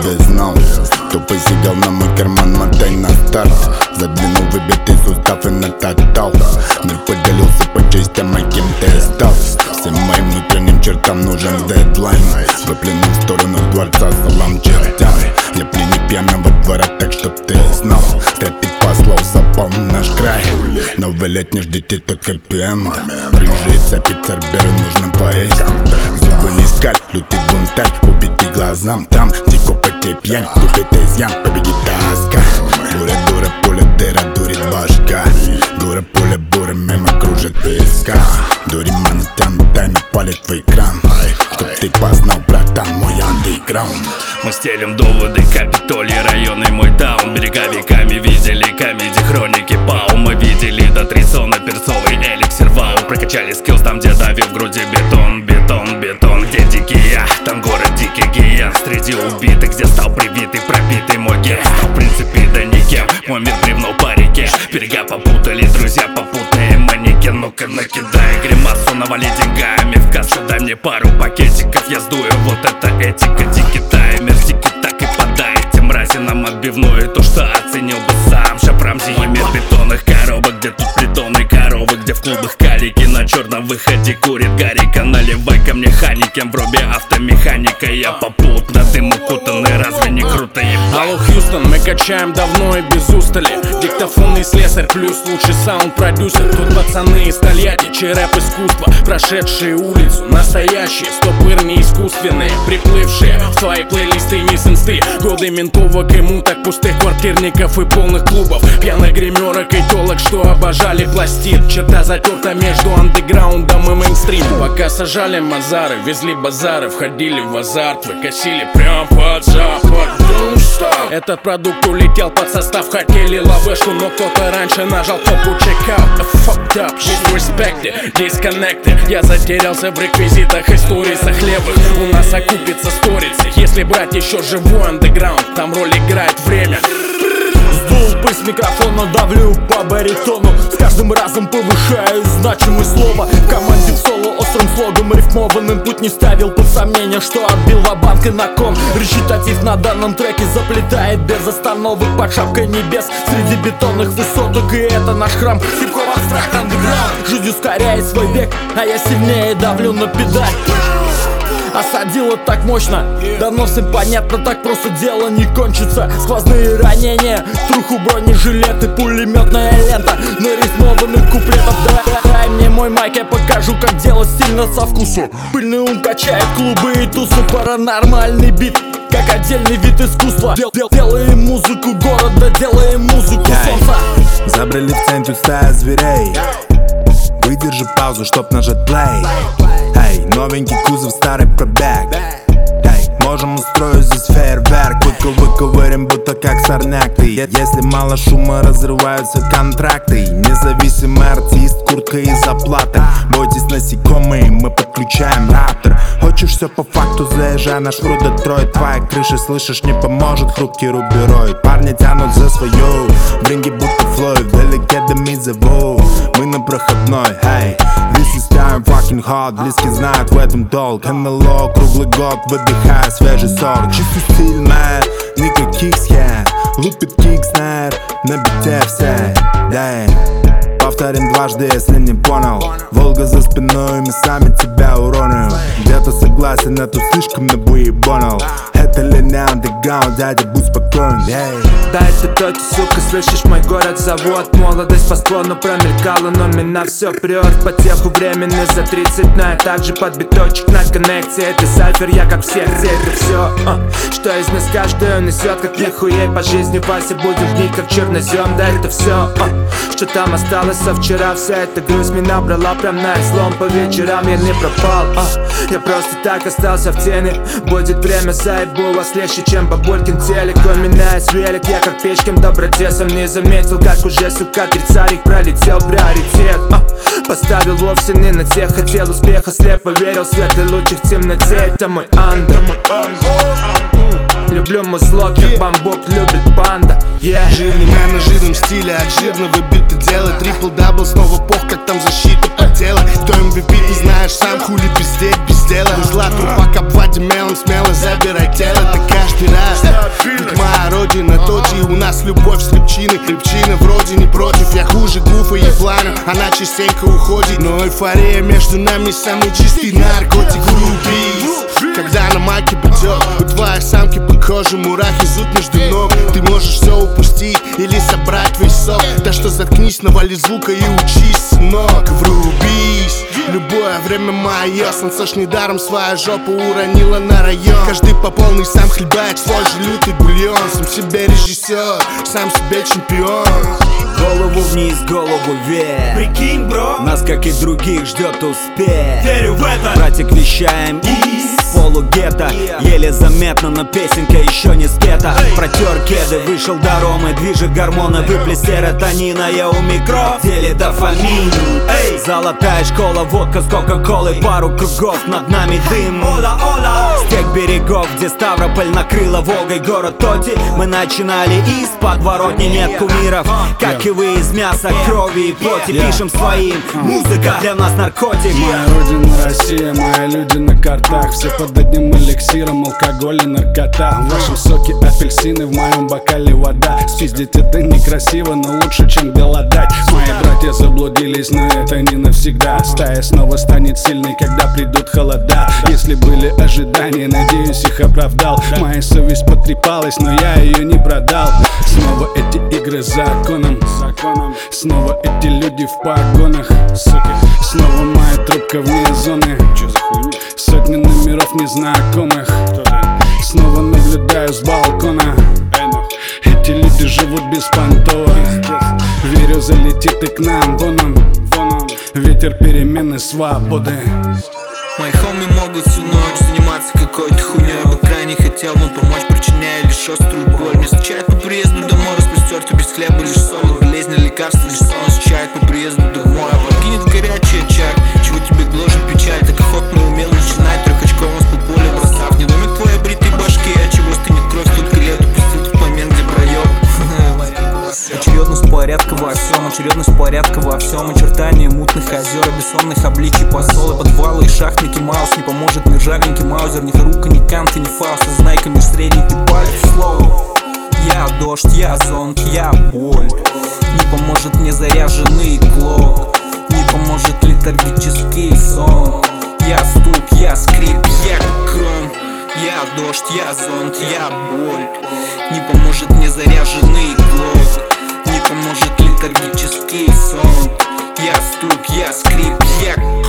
бы знал, кто посягал на мой карман, мотай на старт. Задвинул выбитый сустав и натоптал. Мир поделился по частям, а кем ты стал. Всем моим внутренним чертам нужен дедлайн. Выплюнул в сторону дворца, салам чертям. Я пленник пьяного двора, так чтоб ты знал. Ты послал запал наш край. Новый лет не ждите, так хэппи-энд. Рыжие цепи, церберы, нужно поесть. Зубы не скаль, лютый бунтарь, убитый глазам. Там, где копоть пьянь, купит изъян, победит тоска. Буря, дура, пуля, дыра, дурит башка. Дура, пуля, буря, мимо кружит песка. Дури манит, тянут, тайно палит в экран. Чтоб ты познал, братан, мой андеграунд. Мы стелим доводы, Капитолий, районный мой таун. Берега веками видели комедии, хроники Пау. Мы видели до 3 зоны, перцовый эликсир вау. Прокачали скиллс там, где давил в груди бетон. Бетон, бетон, где дикий я, там город дикий гиен. Среди убитых, где стал привитый, пропитый мой ген. Стал в принципе да никем, мой мир бревно по реке. Берега попутали, друзья попутные манекен. Ну-ка накидай гримасу, навали деньгами в кассу. Дай мне пару пакетиков, я сдую, вот это этика. Дикий таймер, дикий так и подай этим мразинам отбивную. То, что оценил бы сам Шапрамзи. Мой мир бетонных коробок, где тут притонные коровы, где в клубах калики на черном выходе курит Гарика. Наливай ко мне ханикен, в робе автомеханика. Я попутно дым укутанный, разве не круто? Алло, Хьюстон, мы качаем давно и без устали. Диктофонный слесарь плюс лучший саунд-продюсер. Тут пацаны из Тольятти, чей рэп искусство. Прошедшие улицу, настоящие, стопыр не искусственные. Приплывшие в твои плейлисты не с инсты. Годы ментовок и муток, пустых квартирников и полных клубов. Пьяных гримерок и телок, что обожали пластин. Черта затерта между андеграундом и мейнстрим. Пока сажали мазары, везли базары, входили в азарт, выкосили прям под запад. Этот продукт улетел под состав, хотели лавешку, но кто-то раньше нажал кнопку чекаут. Fucked up, disrespected, disconnected. Я затерялся в реквизитах истории со хлебых. У нас окупится сторицы, если брать еще живой андеграунд. Там роль играет время. Сдул пыль с микрофона, давлю по баритону. С каждым разом повышаю значимость слова. В команде в соло острым слогом рифмованным путь не ставил под сомнение, что отбил ва-банк и на кон. Речитатив на данном треке заплетает без остановок под шапкой небес среди бетонных высоток. И это наш храм, хип-хоп абстракт андеграунд. Жизнь ускоряет свой бег, а я сильнее давлю на педаль. Осадило так мощно, давно всем понятно, так просто дело не кончится. Сквозные ранения, труху бронежилеты, пулеметная лента нарифмованных куплетов. Дай мне мой майк, я покажу, как делать стильно со вкусом. Пыльный ум качает клубы и тусы, паранормальный бит как отдельный вид искусства. Делаем музыку города, делаем музыку солнца. Забрали в центр стая зверей. Выдержи паузу, чтоб нажать плей. Эй, новенький кузов, старый пробег. Эй, можем устроить здесь фейерверк. Выковырим, будто как сорняк ты. Если мало шума, разрываются контракты. Независимый артист, куртка и заплата. Бойтесь насекомые, мы подключаем раптор. Хочешь все по факту, заезжай наш вру Детройт. Твоя крыша, слышишь, не поможет хрупкий рубероид. Парни тянут за свою, бринги будто Флойд. Вдалеке дымит завод, мы на проходной. Эй, this is time fucking hot. Близкие знают в этом долг. НЛО круглый год, выдыхая свежий сорт. Чистый стиль, man, никаких схем. Лупит кик, снайр, на бите все. Дай, повторим дважды, если не понял. Волга за спиной, мы сами тебя уроним. Где-то согласен, а тут слишком набуебонил. Это линия андеграунд, дядя, будь спокоен. Да, это тот, сука, слышишь, мой город зовут. Молодость по склону промелькала, но меня все прет. Потеху временный за 30, но я также под биточек на коннекте. Это сайфер, я как все, это все, что из нас каждый несет, как нихуей по жизни. Вася, будем в ней как чернозем, да, это все, что там осталось со вчера. Вся эта грусть меня брала прям на излом. По вечерам я не пропал, я просто так остался в тени. Будет время, сайбу вас легче, чем бабулькин телек. Он меня из велик, я как печкин добродесом. Не заметил, как уже, сука, тридцарик пролетел приоритет. Поставил вовсе не на тех, хотел успеха, слепо верил в свет и лучи в темноте. Это мой андер. Люблю музло, как бамбук любит банда. Жирный мэн на жирном стиле, от жирного бита дело. Трипл-дабл, снова пох, как там защита по телу. Кто MVP, ты знаешь сам, хули пиздеть без дела. Узла трупак обводим мелом, смело забирай тело. Это каждый раз, ведь моя родина точи. У нас любовь с рыбчиной, рыбчина вроде не против. Я хуже Гуфа и Плана, она частенько уходит. Но эйфория между нами самый чистый наркотик. Грубись, когда на майке бьет, у твоей самки по коже мурахи зуд между ног. Ты можешь все упустить или собрать весь сок. Да что заткнись, навали звука и учись, сынок. Врубись, любое время мое. Сансош недаром свою жопу уронила на район. Каждый по полной сам хлебает свой же лютый бульон. Сам себе режиссер, сам себе чемпион. Голову вниз, голову вверх. Прикинь, бро, нас, как и других, ждет успех. верю в это. Братик, вещаем из полугетто. Еле заметно, но песенка еще не спета. Протер кеды, вышел до Ромы, движет гормоны, выплеск серотонина. Я у микро, в теле дофамин. Эй, золотая школа, водка с кока-колой. Пару кругов, над нами дым. С тех берегов, где Ставрополь накрыла Волгой город Тоти. Мы начинали из подворотни, нет кумиров. Как и вы, из мяса, крови и плоти. Пишем своим, музыка для нас наркотик. Моя родина Россия, мои люди на картах. Все под одним эликсиром, алкоголь и наркота. В вашем соке апельсины, в моем бокале вода. Спиздить это некрасиво, но лучше, чем голодать. Мои братья заблудились, но это не навсегда. Стая снова станет сильной, когда придут холода. Если были ожидания, надеюсь, их оправдал. Моя совесть потрепалась, но я ее не продал. Снова эти игры с законом. Снова эти люди в погонах. Снова моя трубка вне зоны. Сотни номеров незнакомых. Снова наблюдаю с балкона. Эти люди живут беспонтово. Верю, залетит и к нам воном. Ветер перемены свободы. Мои хоми могут всю ночь заниматься какой-то хуйней. Я бы крайне хотел вам помочь, причиняя лишь острую боль. Не встречает по приезду домой, распростертый без хлеба, лишь соль. Болезни, лекарства, лишь сон встречает по приезду домой. А подкинет горячий очаг, чего тебе гложет печаль. Так охотно умел начинать трехочковым с полполя бросав. Не домик твоей бритой башки, а чего стынет кровь, столько лет упустил тот момент, где проеб. Очередность порядка во всем, очередность порядка во всем. Очертания мутных озер, бессонных обличий, посолы, подвалы и шахт. Микки Маус не поможет мир жаренький маузер. Ни Харука, ни Канта, ни Фауста, знайка меж средний ты палец слово. Я дождь, я зонт, я боль. Не поможет мне заряженный клок. Не поможет летаргический сон. Я стук, я скрип, я крон. Я дождь, я зонт, я боль. Не поможет мне заряженный клок. Не поможет летаргический сон. Я стук, я скрип, я